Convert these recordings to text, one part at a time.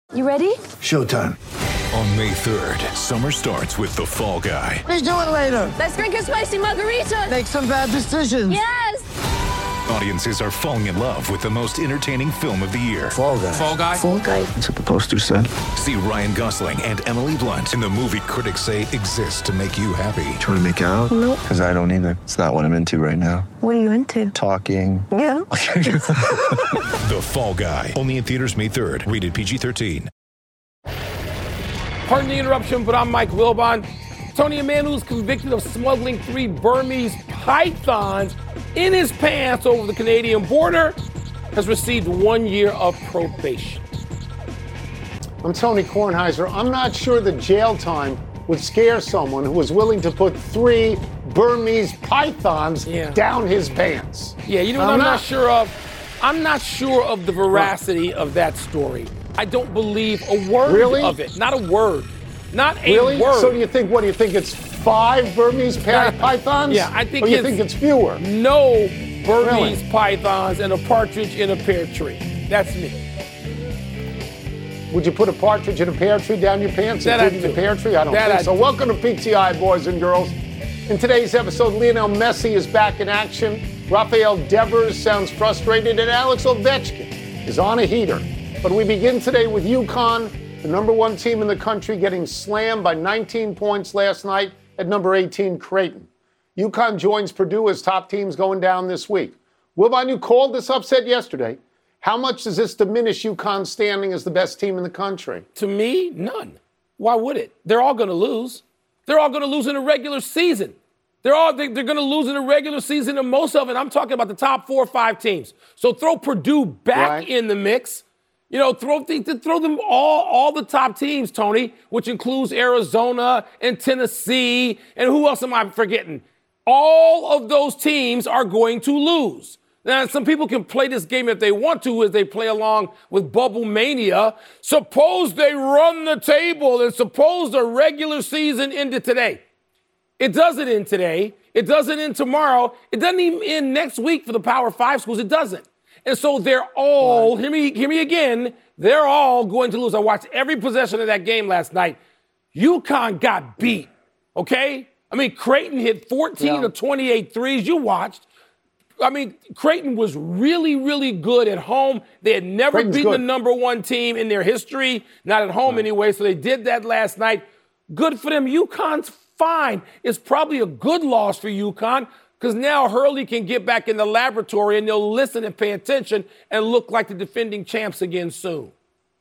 You ready? Showtime. On May 3rd, summer starts with The Fall Guy. Let's do it later. Let's drink a spicy margarita. Make some bad decisions. Yes. Audiences are falling in love with the most entertaining film of the year. Fall Guy. Fall Guy? Fall guy. That's what the poster said. See Ryan Gosling and Emily Blunt in the movie critics say exists to make you happy. Trying to make it out? Nope. Because I don't either. It's not what I'm into right now. What are you into? Talking. Yeah. The Fall Guy. Only in theaters May 3rd. Rated PG-13. Pardon the interruption, but I'm Mike Wilbon. Tony, a man who's convicted of smuggling 3 Burmese pythons in his pants over the Canadian border has received 1 year of probation. I'm Tony Kornheiser. I'm not sure that jail time would scare someone who was willing to put 3 Burmese pythons down his pants. Yeah, you know what I'm not sure of? I'm not sure of the veracity of that story. I don't believe a word of it. Not a word. Not a word. So do you think it's 5 Burmese pythons? Yeah, I think or you think it's fewer? No Burmese pythons and a partridge in a pear tree. That's me. Would you put a partridge in a pear tree down your pants, including the pear tree? I don't think so. Welcome to PTI, boys and girls. In today's episode, Lionel Messi is back in action. Rafael Devers sounds frustrated, and Alex Ovechkin is on a heater. But we begin today with UConn, the number 1 team in the country, getting slammed by 19 points last night at number 18, Creighton. UConn joins Purdue as top teams going down this week. Wilbon, you called this upset yesterday. How much does this diminish UConn's standing as the best team in the country? To me, none. Why would it? They're all going to lose. They're all going to lose in a regular season. They're going to lose in a regular season, and most of it, I'm talking about the top 4 or 5 teams. So throw Purdue back in the mix. You know, throw them all the top teams, Tony, which includes Arizona and Tennessee. And who else am I forgetting? All of those teams are going to lose. Now, some people can play this game if they want to, as they play along with Bubble Mania. Suppose they run the table, and suppose the regular season ended today. It doesn't end today. It doesn't end tomorrow. It doesn't even end next week for the Power 5 schools. It doesn't. And so they're all, hear me again, they're all going to lose. I watched every possession of that game last night. UConn got beat, okay? I mean, Creighton hit 14 of 28 threes. You watched. I mean, Creighton was really, really good at home. They had never beaten the number 1 team in their history, not at home anyway, so they did that last night. Good for them. UConn's fine. It's probably a good loss for UConn, because now Hurley can get back in the laboratory and they'll listen and pay attention and look like the defending champs again soon.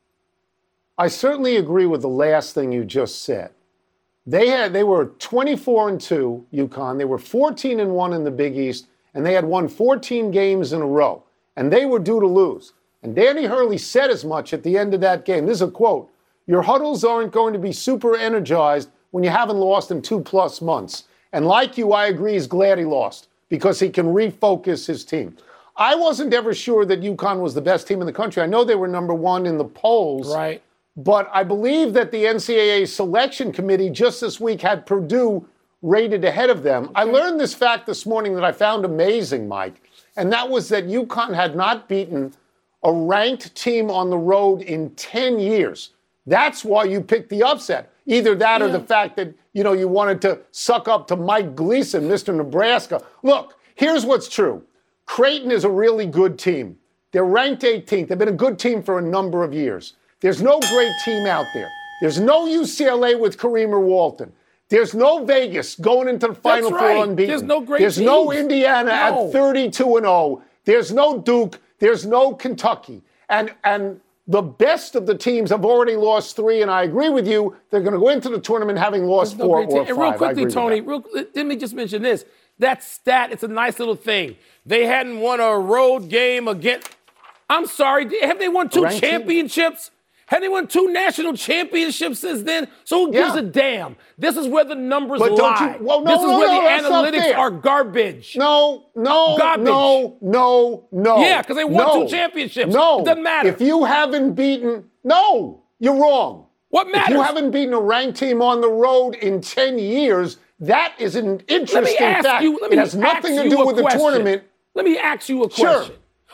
I certainly agree with the last thing you just said. They were 24-2, UConn. They were 14-1 in the Big East, and they had won 14 games in a row. And they were due to lose. And Danny Hurley said as much at the end of that game. This is a quote. "Your huddles aren't going to be super energized when you haven't lost in 2+ months. And like you, I agree he's glad he lost because he can refocus his team." I wasn't ever sure that UConn was the best team in the country. I know they were number 1 in the polls. Right. But I believe that the NCAA selection committee just this week had Purdue rated ahead of them. Okay. I learned this fact this morning that I found amazing, Mike, and that was that UConn had not beaten a ranked team on the road in 10 years. That's why you picked the upset. Either that or the fact that, you wanted to suck up to Mike Gleason, Mr. Nebraska. Look, here's what's true. Creighton is a really good team. They're ranked 18th. They've been a good team for a number of years. There's no great team out there. There's no UCLA with Kareem or Walton. There's no Vegas going into the Final Four unbeaten. There's no great There's no Indiana at 32-0. There's no Duke. There's no Kentucky. And the best of the teams have already lost 3, and I agree with you. They're going to go into the tournament having lost 4 or 5. And real quickly, Tony, let me just mention this. That stat, it's a nice little thing. They hadn't won a road game against. I'm sorry, have they won 2 championships? Have they won 2 national championships since then? So who gives a damn? This is where the numbers lie. This is where the analytics are garbage. Garbage. No. Yeah, because they won 2 championships. No. It doesn't matter. If you haven't beaten, you're wrong. What matters? If you haven't beaten a ranked team on the road in 10 years, that is an interesting fact. It has nothing to do with the tournament. Let me ask you a question. Sure.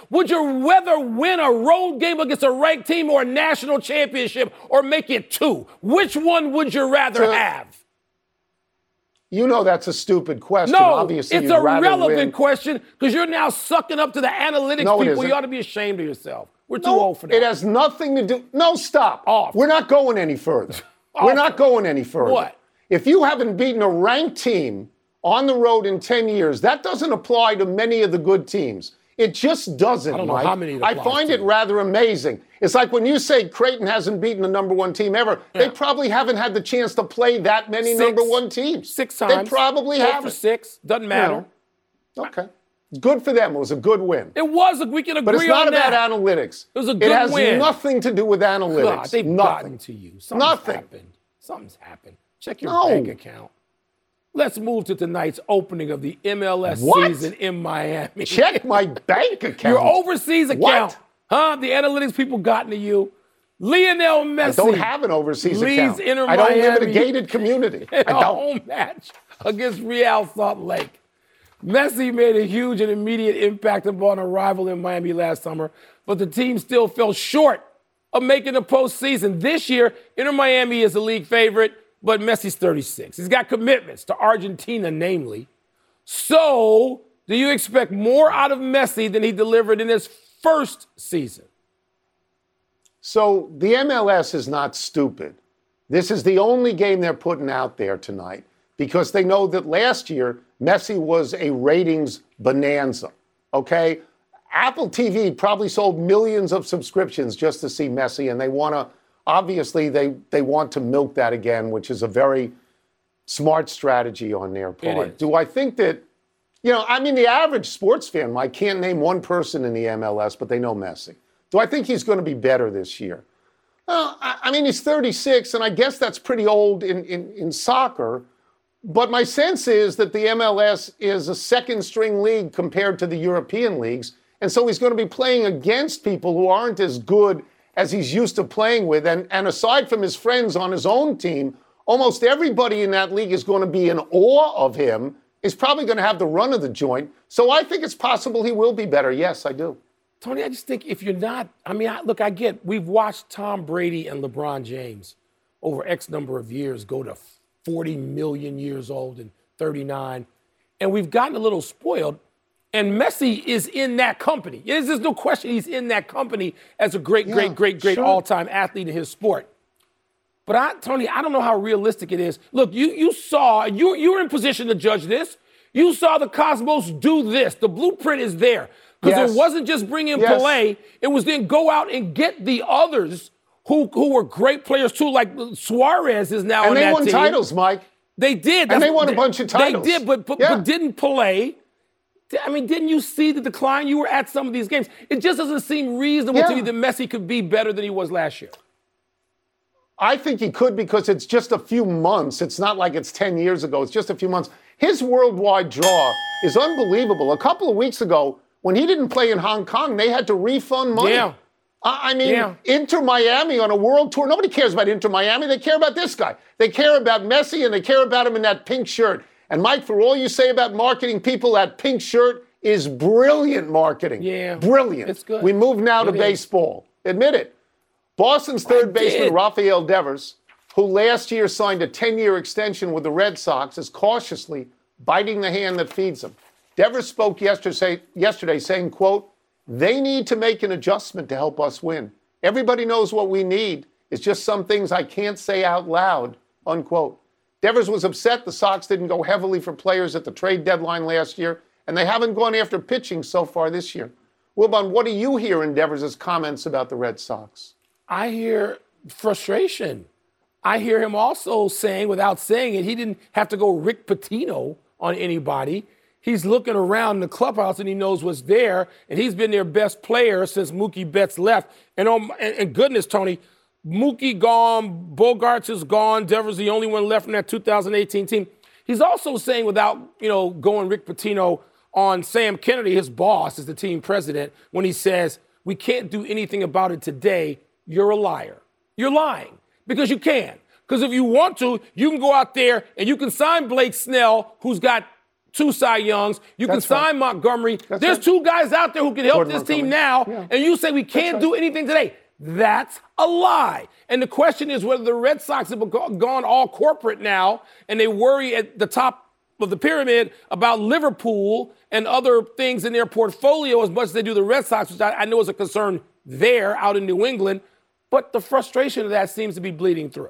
Would you rather win a road game against a ranked team or a national championship or make it 2? Which one would you rather have? You know that's a stupid question. No, Obviously, it's you'd a rather relevant win. question because you're now sucking up to the analytics No, it people. isn't. You ought to be ashamed of yourself. We're too No, old for that. It has nothing to do. No, stop. Off. We're not going any further. Off. We're not going any further. What? If you haven't beaten a ranked team on the road in 10 years, that doesn't apply to many of the good teams. It just doesn't, I don't know Mike. how many it I applies find to. it rather amazing. It's like when you say Creighton hasn't beaten a number 1 team ever. They probably haven't had the chance to play that many 6. number 1 teams. 6 times. They probably 4 haven't. for 6. Doesn't matter. Okay. Good for them. It was a good win. It was. We can agree But it's not on that. about analytics. It was a good It has win. nothing to do with analytics. God, they've gotten to you. Something's Nothing. happened. Something's happened. Check your No. bank account. Let's move to tonight's opening of the MLS What? season in Miami. Check my bank account. Your overseas account. What? Huh? The analytics people gotten to you. Lionel Messi. I don't have an overseas leads account. Inter I don't live in a Miami gated community. I in a don't. home match against Real Salt Lake. Messi made a huge and immediate impact upon arrival in Miami last summer, but the team still fell short of making the postseason. This year, Inter Miami is the league favorite, but Messi's 36. He's got commitments to Argentina, namely. So, do you expect more out of Messi than he delivered in his first season? So the MLS is not stupid. This is the only game they're putting out there tonight because they know that last year Messi was a ratings bonanza. Okay? Apple TV probably sold millions of subscriptions just to see Messi, and they want to, obviously, they want to milk that again, which is a very smart strategy on their part. is. Do I think that, the average sports fan, Mike, can't name one person in the MLS, but they know Messi. Do I think he's going to be better this year? Well, he's 36, and I guess that's pretty old in soccer. But my sense is that the MLS is a second-string league compared to the European leagues. And so he's going to be playing against people who aren't as good as he's used to playing with. And aside from his friends on his own team, almost everybody in that league is going to be in awe of him. He's probably going to have the run of the joint. So I think it's possible he will be better. Yes, I do. Tony, I just think if you're not, I get, we've watched Tom Brady and LeBron James over X number of years go to 40 million years old and 39, and we've gotten a little spoiled, and Messi is in that company. There's no question he's in that company as a great sure. all-time athlete in his sport. But Tony, I don't know how realistic it is. Look, you saw, you were in position to judge this. You saw the Cosmos do this. The blueprint is there. Because it wasn't just bring in Pelé, it was then go out and get the others who were great players too, like Suarez is now on that team. And they won titles, Mike. They did. And they won a bunch of titles. They did, but didn't Pelé. Didn't you see the decline? You were at some of these games. It just doesn't seem reasonable to me that Messi could be better than he was last year. I think he could because it's just a few months. It's not like it's 10 years ago. It's just a few months. His worldwide draw is unbelievable. A couple of weeks ago, when he didn't play in Hong Kong, they had to refund money. Yeah. Inter Miami on a world tour, nobody cares about Inter Miami. They care about this guy. They care about Messi, and they care about him in that pink shirt. And, Mike, for all you say about marketing people, that pink shirt is brilliant marketing. Yeah. Brilliant. It's good. We move now to baseball. Admit it. Boston's third baseman, Rafael Devers, who last year signed a 10-year extension with the Red Sox, is cautiously biting the hand that feeds him. Devers spoke yesterday saying, quote, "They need to make an adjustment to help us win. Everybody knows what we need. It's just some things I can't say out loud," unquote. Devers was upset the Sox didn't go heavily for players at the trade deadline last year, and they haven't gone after pitching so far this year. Wilbon, what do you hear in Devers' comments about the Red Sox? I hear frustration. I hear him also saying, without saying it, he didn't have to go Rick Pitino on anybody. He's looking around the clubhouse and he knows what's there, and he's been their best player since Mookie Betts left. And goodness, Tony, Mookie gone, Bogarts is gone, Devers the only one left from that 2018 team. He's also saying, without going Rick Pitino on Sam Kennedy, his boss, is the team president, when he says, "We can't do anything about it today," you're a liar. You're lying because you can. Because if you want to, you can go out there and you can sign Blake Snell, who's got 2 Cy Youngs. You can That's right. sign Montgomery. That's There's right. 2 guys out there who can help Jordan this team Montgomery. now, Yeah. and you say we can't do anything today. That's a lie. And the question is whether the Red Sox have gone all corporate now, and they worry at the top of the pyramid about Liverpool and other things in their portfolio as much as they do the Red Sox, which I know is a concern there out in New England. But the frustration of that seems to be bleeding through.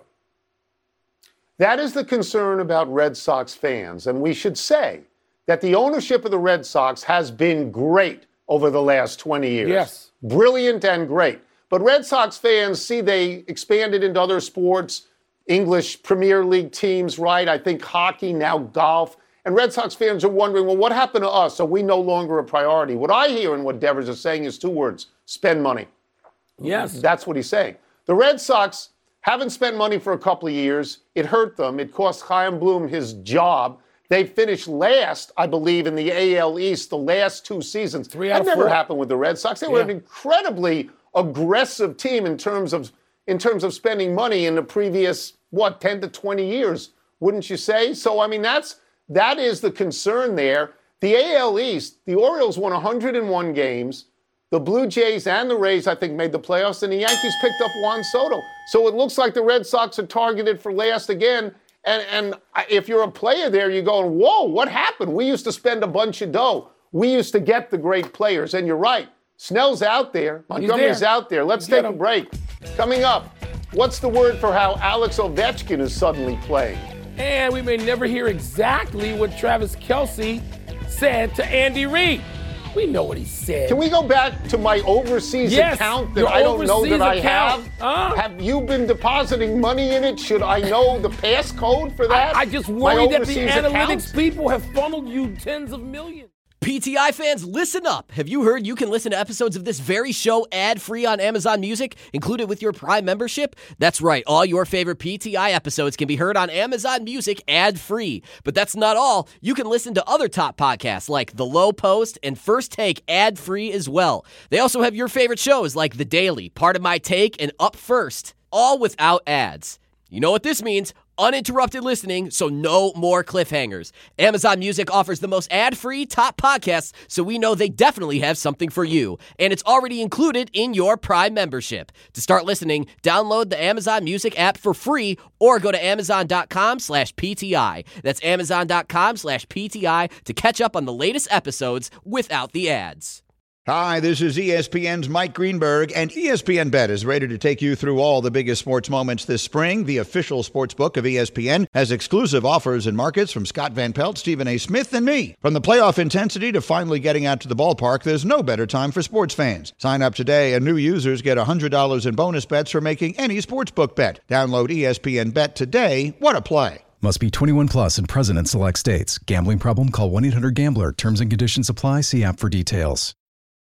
That is the concern about Red Sox fans. And we should say that the ownership of the Red Sox has been great over the last 20 years. Yes. Brilliant and great. But Red Sox fans see they expanded into other sports, English Premier League teams, right? I think hockey, now golf. And Red Sox fans are wondering, well, what happened to us? Are we no longer a priority? What I hear and what Devers is saying is 2 words: spend money. Yes. That's what he's saying. The Red Sox haven't spent money for a couple of years. It hurt them. It cost Chaim Bloom his job. They finished last, I believe, in the AL East the last 2 seasons. 3 out of That never 4. happened with the Red Sox. They were an incredibly aggressive team in terms of spending money in the previous 10 to 20 years, wouldn't you say? So I mean that is the concern there. The AL East, the Orioles won 101 games. The Blue Jays and the Rays, I think, made the playoffs, and the Yankees picked up Juan Soto. So it looks like the Red Sox are targeted for last again. And if you're a player there, you're going, whoa, what happened? We used to spend a bunch of dough. We used to get the great players. And you're right. Snell's out there. Montgomery's out there. Let's take a break. Coming up, what's the word for how Alex Ovechkin is suddenly playing? And we may never hear exactly what Travis Kelce said to Andy Reid. We know what he said. Can we go back to my overseas account that I don't know that I have? Have you been depositing money in it? Should I know the passcode for that? I just worry that the analytics people have funneled you tens of millions. PTI fans, listen up. Have you heard you can listen to episodes of this very show ad-free on Amazon Music, included with your Prime membership? That's right. All your favorite PTI episodes can be heard on Amazon Music ad-free. But that's not all. You can listen to other top podcasts like The Low Post and First Take ad-free as well. They also have your favorite shows like The Daily, Part of My Take, and Up First, all without ads. You know what this means? Uninterrupted listening, so no more cliffhangers. Amazon Music offers the most ad-free top podcasts, so we know they definitely have something for you. And it's already included in your Prime membership. To start listening, download the Amazon Music app for free or go to amazon.com/PTI. That's amazon.com/PTI to catch up on the latest episodes without the ads. Hi, this is ESPN's Mike Greenberg, and ESPN Bet is ready to take you through all the biggest sports moments this spring. The official sports book of ESPN has exclusive offers and markets from Scott Van Pelt, Stephen A. Smith, and me. From the playoff intensity to finally getting out to the ballpark, there's no better time for sports fans. Sign up today, and new users get $100 in bonus bets for making any sportsbook bet. Download ESPN Bet today. What a play. Must be 21 plus and present in select states. Gambling problem? Call 1-800-GAMBLER. Terms and conditions apply. See app for details.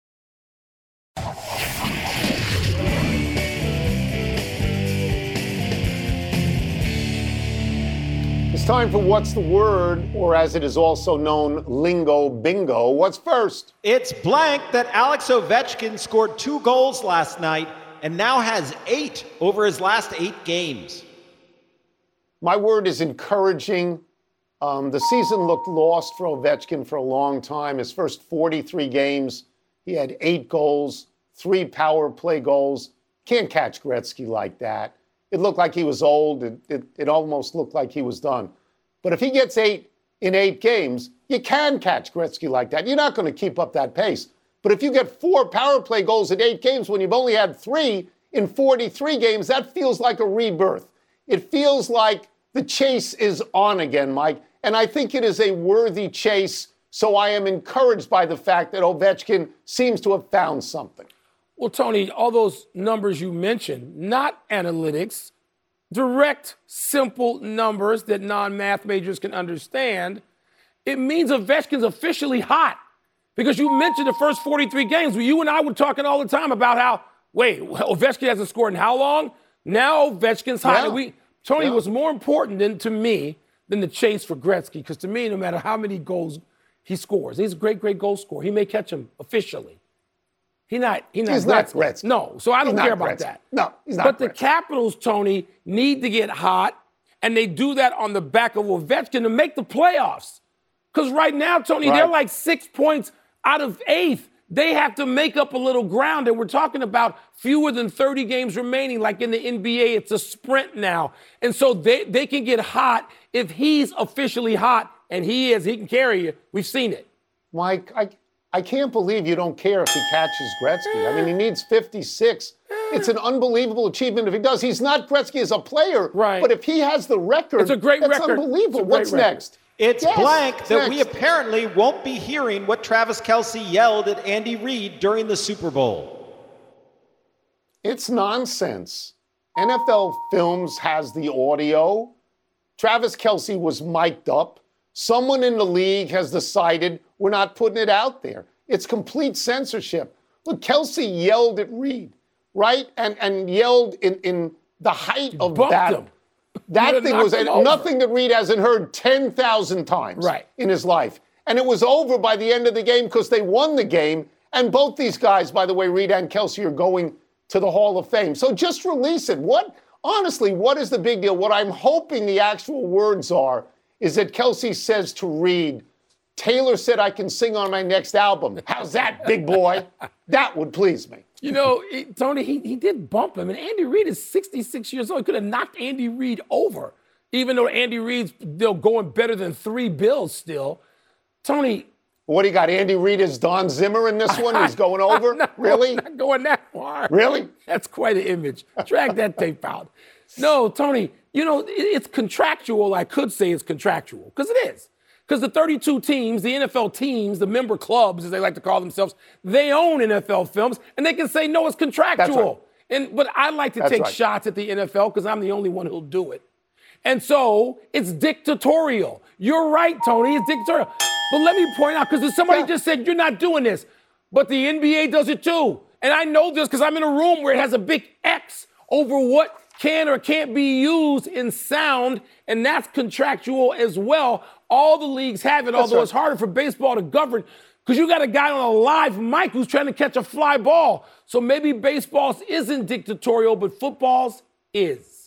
It's time for What's the Word, or as it is also known, Lingo Bingo. What's first? It's blank that Alex Ovechkin scored 2 goals last night and now has 8 over his last 8 games. My word is encouraging. The season looked lost for Ovechkin for a long time. His first 43 games, he had 8 goals, 3 power play goals. Can't catch Gretzky like that. It looked like he was old. It almost looked like he was done. But if he gets 8 in 8 games, you can catch Gretzky like that. You're not going to keep up that pace. But if you get 4 power play goals in 8 games when you've only had 3 in 43 games, that feels like a rebirth. It feels like the chase is on again, Mike. And I think it is a worthy chase. So I am encouraged by the fact that Ovechkin seems to have found something. Well, Tony, all those numbers you mentioned, not analytics, direct, simple numbers that non-math majors can understand, it means Ovechkin's officially hot. Because you mentioned the first 43 games where you and I were talking all the time about how, Ovechkin hasn't scored in how long? Now Ovechkin's hot. Yeah. And Tony, was more important to me than the chase for Gretzky. Because to me, no matter how many goals he scores, he's a great, great goal scorer. He may catch him officially. He's not Gretzky. No, so I don't care about that. No, he's not But Gretzky. the Capitals, Tony, need to get hot, and they do that on the back of Ovechkin to make the playoffs. Because right now, Tony, they're like 6 points out of 8th. They have to make up a little ground, and we're talking about fewer than 30 games remaining. Like in the NBA, it's a sprint now. And so they can get hot if he's officially hot, and he can carry you. We've seen it. Mike, I can't believe you don't care if he catches Gretzky. I mean, he needs 56. It's an unbelievable achievement if he does. He's not Gretzky as a player, but if he has the record, it's a great that's record. Unbelievable. What's next? It's blank that we apparently won't be hearing what Travis Kelce yelled at Andy Reid during the Super Bowl. It's nonsense. NFL Films has the audio. Travis Kelce was mic'd up. Someone in the league has decided we're not putting it out there. It's complete censorship. Look, Kelce yelled at Reid, right? And yelled in the height of battle. That thing was nothing that Reid hasn't heard 10,000 times in his life. And it was over by the end of the game because they won the game. And both these guys, by the way, Reid and Kelce, are going to the Hall of Fame. So just release it. Honestly, what is the big deal? What I'm hoping the actual words are is that Kelce says to Reid, Taylor said I can sing on my next album. How's that, big boy? That would please me. You know, Tony, he did bump him. And Andy Reid is 66 years old. He could have knocked Andy Reid over, even though Andy Reid's going better than 3 bills still. Tony. What do you got? Andy Reid is Don Zimmer in this one? He's going over? Really? Not going that far. Really? That's quite an image. Drag that tape out. No, Tony, you know, it's contractual. I could say it's contractual, because it is. Because the 32 teams, the NFL teams, the member clubs, as they like to call themselves, they own NFL Films, and they can say, no, it's contractual. That's right. But I like to take shots at the NFL because I'm the only one who'll do it. And so it's dictatorial. You're right, Tony, it's dictatorial. But let me point out, because somebody just said, you're not doing this, but the NBA does it too. And I know this because I'm in a room where it has a big X over what can or can't be used in sound, and that's contractual as well. All the leagues have it, although it's harder for baseball to govern because you got a guy on a live mic who's trying to catch a fly ball. So maybe baseball's isn't dictatorial, but football's is.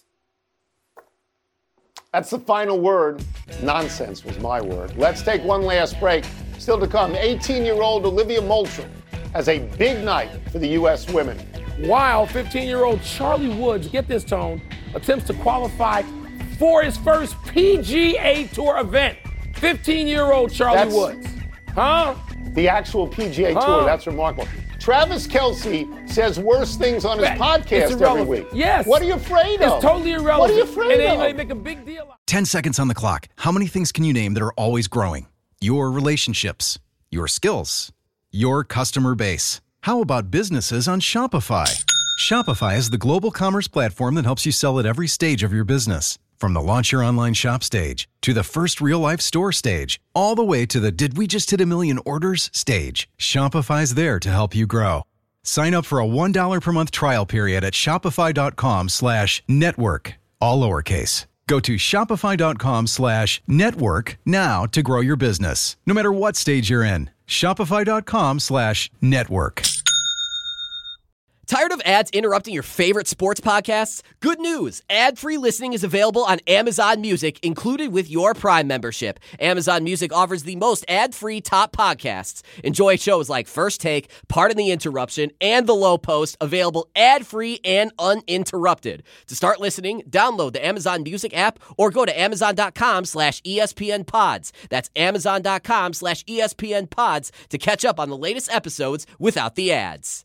That's the final word. Nonsense was my word. Let's take one last break. Still to come, 18-year-old Olivia Moultrie has a big night for the U.S. women. While 15-year-old Charlie Woods, get this, Tone, attempts to qualify for his first PGA Tour event. 15-year-old Charlie Woods. The actual PGA Tour. That's remarkable. Travis Kelce says worse things on his podcast every week. Yes. What are you afraid of? It's totally irrelevant. What are you afraid of? And they make a big deal. 10 seconds on the clock. How many things can you name that are always growing? Your relationships, your skills, your customer base. How about businesses on Shopify? Shopify is the global commerce platform that helps you sell at every stage of your business. From the launch your online shop stage, to the first real-life store stage, all the way to the did we just hit 1 million orders stage, Shopify's there to help you grow. Sign up for a $1 per month trial period at shopify.com/network, all lowercase. Go to shopify.com/network now to grow your business, no matter what stage you're in. Shopify.com/network. Tired of ads interrupting your favorite sports podcasts? Good news! Ad-free listening is available on Amazon Music, included with your Prime membership. Amazon Music offers the most ad-free top podcasts. Enjoy shows like First Take, Pardon the Interruption, and The Low Post, available ad-free and uninterrupted. To start listening, download the Amazon Music app or go to amazon.com/ESPNpods. That's amazon.com/ESPNpods to catch up on the latest episodes without the ads.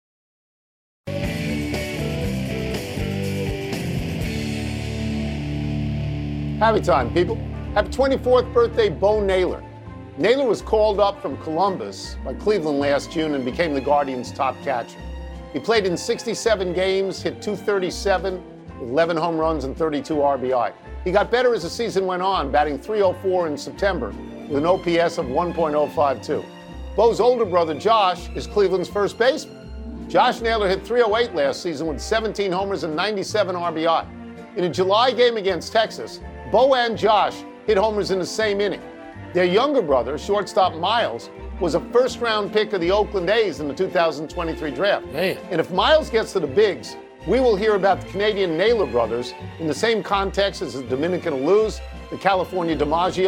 Happy time, people. Happy 24th birthday, Bo Naylor. Naylor was called up from Columbus by Cleveland last June and became the Guardians' top catcher. He played in 67 games, hit .237, 11 home runs, and 32 RBI. He got better as the season went on, batting .304 in September with an OPS of 1.052. Bo's older brother, Josh, is Cleveland's first baseman. Josh Naylor hit .308 last season with 17 homers and 97 RBI. In a July game against Texas, Bo and Josh hit homers in the same inning. Their younger brother, shortstop Miles, was a first-round pick of the Oakland A's in the 2023 draft. Man. And if Miles gets to the bigs, we will hear about the Canadian Naylor brothers in the same context as the Dominican Luz, the California DiMaggios,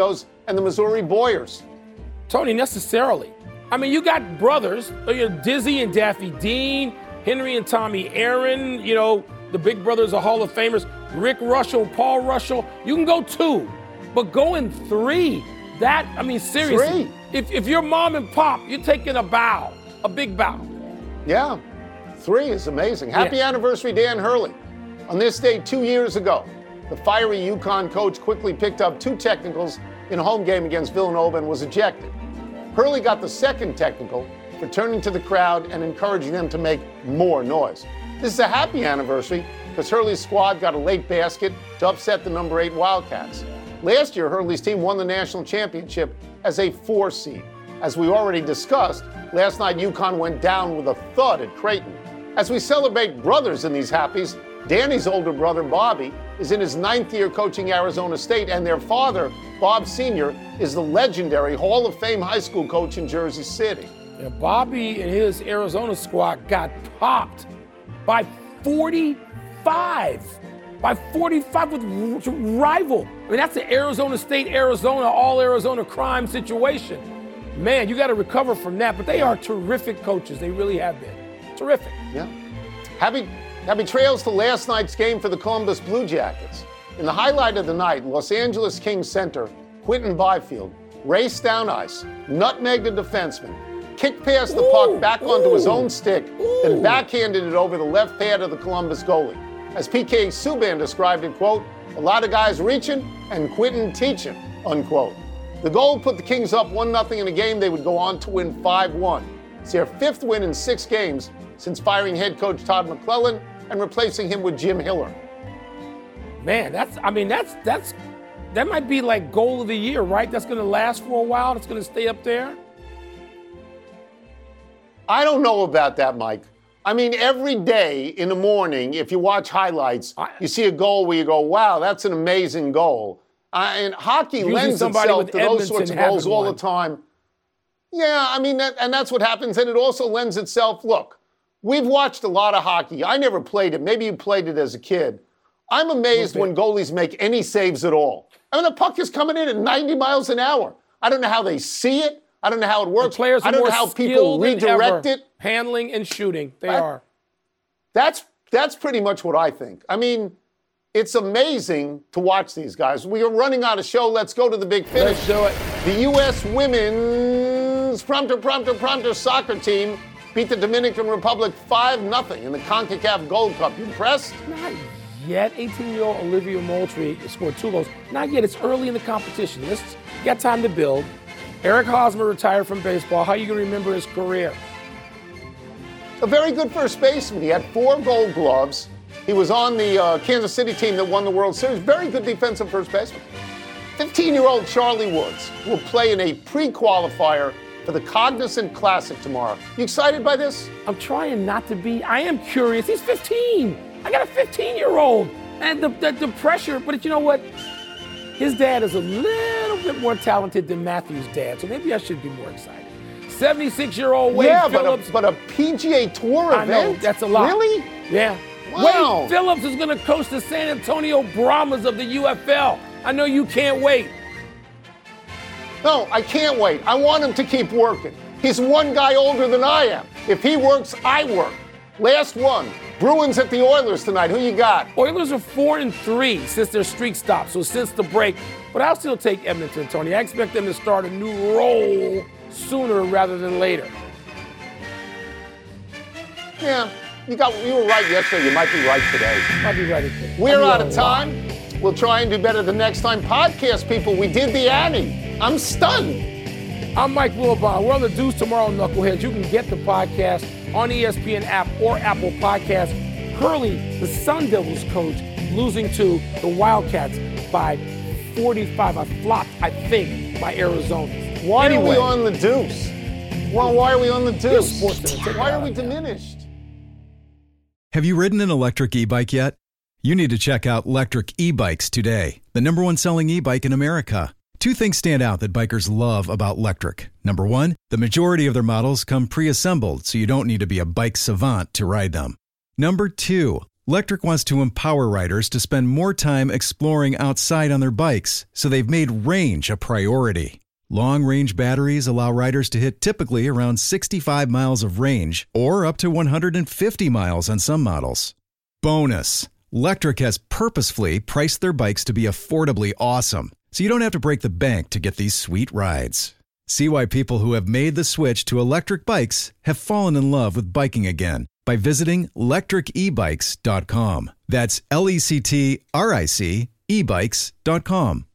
and the Missouri Boyers. Tony, necessarily. I mean, you got brothers, Dizzy and Daffy Dean, Henry and Tommy Aaron, the big brothers are Hall of Famers, Rick Russell, Paul Russell. You can go 2, but going 3, seriously. 3? If you're mom and pop, you're taking a bow, a big bow. Yeah, 3 is amazing. Happy anniversary, Dan Hurley. On this day 2 years ago, the fiery UConn coach quickly picked up 2 technicals in a home game against Villanova and was ejected. Hurley got the second technical for turning to the crowd and encouraging them to make more noise. This is a happy anniversary because Hurley's squad got a late basket to upset the number 8 Wildcats. Last year, Hurley's team won the national championship as a 4 seed. As we already discussed, last night UConn went down with a thud at Creighton. As we celebrate brothers in these happies, Danny's older brother, Bobby, is in his 9th year coaching Arizona State, and their father, Bob Sr., is the legendary Hall of Fame high school coach in Jersey City. Yeah, Bobby and his Arizona squad got popped by 45. By 45 with rival. I mean, that's an Arizona State, all Arizona crime situation. Man, you got to recover from that. But they are terrific coaches. They really have been. Terrific. Yeah. Happy trails to last night's game for the Columbus Blue Jackets. In the highlight of the night, Los Angeles Kings center Quentin Byfield raced down ice, nutmegged a defenseman, kicked past the puck back onto his own stick, then backhanded it over the left pad of the Columbus goalie. As PK Subban described it, quote, "A lot of guys reaching and Quentin teaching," unquote. The goal put the Kings up 1-0 in a game they would go on to win 5-1. It's their 5th win in 6 games since firing head coach Todd McClellan and replacing him with Jim Hiller. Man, that might be like goal of the year, right? That's going to last for a while. That's going to stay up there. I don't know about that, Mike. I mean, every day in the morning, if you watch highlights, you see a goal where you go, wow, that's an amazing goal. And hockey lends itself to those sorts of goals all the time. Yeah, I mean, and that's what happens. And it also lends itself, look, we've watched a lot of hockey. I never played it. Maybe you played it as a kid. I'm amazed when goalies make any saves at all. I mean, the puck is coming in at 90 miles an hour. I don't know how they see it. I don't know how it works. The players I don't know how people redirect it. Handling and shooting, they are. That's pretty much what I think. I mean, it's amazing to watch these guys. We are running out of show. Let's go to the big finish. Let's do it. The U.S. women's prompter soccer team beat the Dominican Republic 5-0 in the CONCACAF Gold Cup. You impressed? Not yet. 18-year-old Olivia Moultrie scored 2 goals. Not yet. It's early in the competition. You got time to build. Eric Hosmer retired from baseball. How are you going to remember his career? A very good first baseman. He had 4 Gold Gloves. He was on the Kansas City team that won the World Series. Very good defensive first baseman. 15-year-old Charlie Woods will play in a pre-qualifier for the Cognizant Classic tomorrow. You excited by this? I'm trying not to be. I am curious. He's 15. I got a 15-year-old. And the pressure, but you know what? His dad is a little bit more talented than Matthew's dad, so maybe I should be more excited. 76-year-old Wade Phillips. But a PGA Tour event? I know, that's a lot. Really? Yeah. Wow. Wade Phillips is going to coach the San Antonio Brahmas of the UFL. I know you can't wait. No, I can't wait. I want him to keep working. He's one guy older than I am. If he works, I work. Last one. Bruins at the Oilers tonight. Who you got? Oilers are 4-3 since their streak stopped, so since the break. But I'll still take Edmonton, Tony. I expect them to start a new role sooner rather than later. Yeah, you were right yesterday. You might be right today. I'll be right again. We're out of time. We'll try and do better the next time. Podcast people, we did the Annie. I'm stunned. I'm Mike Wilbon. We're on the Deuce tomorrow, Knuckleheads. You can get the podcast on ESPN app or Apple Podcasts. Hurley, the Sun Devils coach, losing to the Wildcats by 45. I flopped, I think, by Arizona. Why are we on the Deuce? Well, why are we on the Deuce? Why are we diminished? Have you ridden an electric e-bike yet? You need to check out Lectric E-Bikes today, the #1 selling e-bike in America. 2 things stand out that bikers love about Lectric. Number 1, the majority of their models come pre-assembled, so you don't need to be a bike savant to ride them. Number 2, Lectric wants to empower riders to spend more time exploring outside on their bikes, so they've made range a priority. Long-range batteries allow riders to hit typically around 65 miles of range or up to 150 miles on some models. Bonus! Lectric has purposefully priced their bikes to be affordably awesome, so you don't have to break the bank to get these sweet rides. See why people who have made the switch to electric bikes have fallen in love with biking again by visiting lectricebikes.com. That's LECTRIC ebikes.com.